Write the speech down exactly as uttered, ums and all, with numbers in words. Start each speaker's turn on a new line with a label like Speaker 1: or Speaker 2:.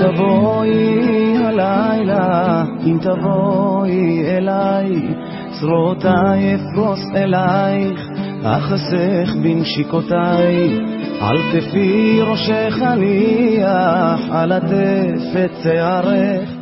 Speaker 1: תבואי הלילה, אם תבואי אליי, צרותיי אפרוס אלייך, אחסך בנשיקותיי, על כפי ראשך אניח, על עטפת שערך,